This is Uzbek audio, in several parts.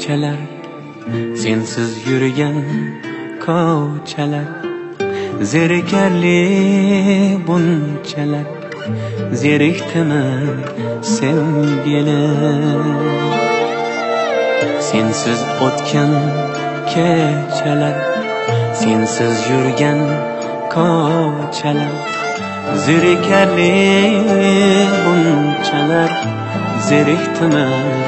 kechalar, sensiz yurgan ko'chalar, zerikarli bunchalar, zerikdimi sevgilim? Sensiz o'tgan kechalar, sensiz yurgan ko'chalar, zerikarli bunchalar, zerikdimi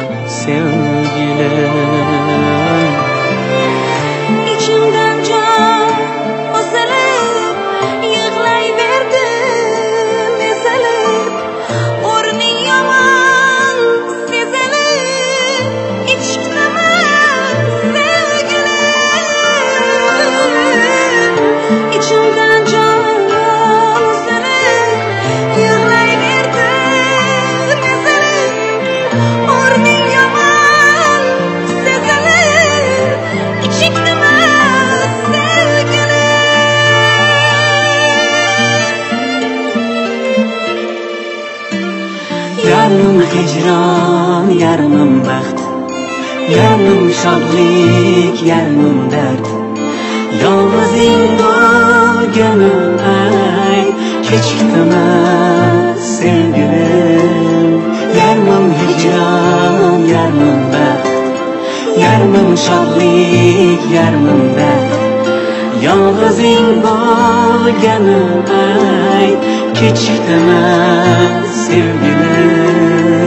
sevgilim? İçimden can uzalib, yig'layverdim ezilib, o'rni yomon sezilib, eshitmaman sevgilim. İçimden can uzalib, yig'layverdim ezilib, o'rni yomon sezilib, eshitmaman sevgilim. Yarmim hicron, yarmim baxt, yarmim shodlik, yarmim dard. Yolg'izing bo'lganim ay, kechikdimi sevgilim? Yarmim hicron, yarmim baxt, yarmim shodlik, yarmim dard. Yolg'izing bo'lganim ay, kechikdimi sevgilim?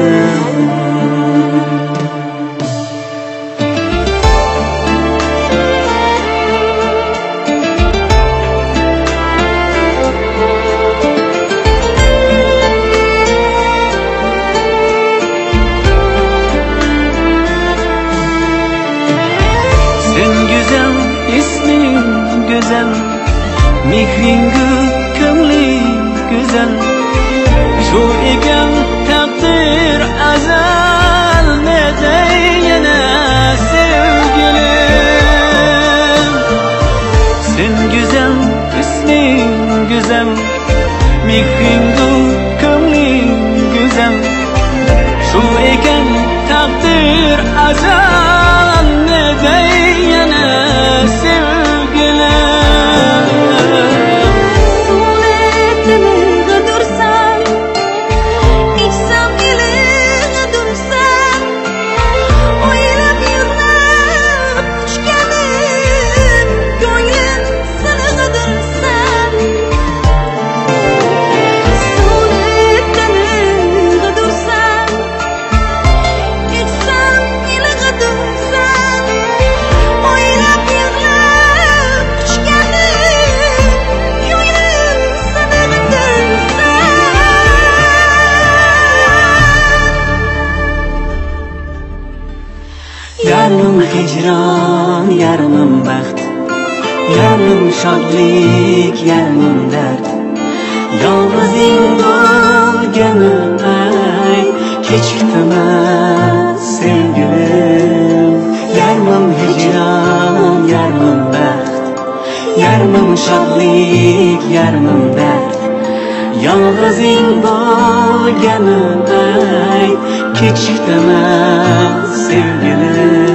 Sen güzel, ismin güzel, mehring ko'ngling güzel. Shu ekan taqdir azal, ne yana sevgilim. Sen güzel, ismin güzel, mehring ko'ngling güzel. Shu ekan taqdir azal, ne yana sevgilim. Suretimi dursam, içsam yiliga dursam, o'ylab yig'lab tushganim, ko'nglim siniga dursam. Suretimi dursam, içsam yiliga dursam, o'ylab yig'lab tushganim, ko'nglim siniga dursam. Yarmim hicron, yarmim baxt, yarmim shodlik, yarmim dard. Yolg'izing bo'lganim ay, kechikdimi sevgilim? Yarmim hicron, yarmim baxt, yarmim shodlik, yarmim dard. Yolg'izing bo'lganim ay, kechikdimi sevgilim?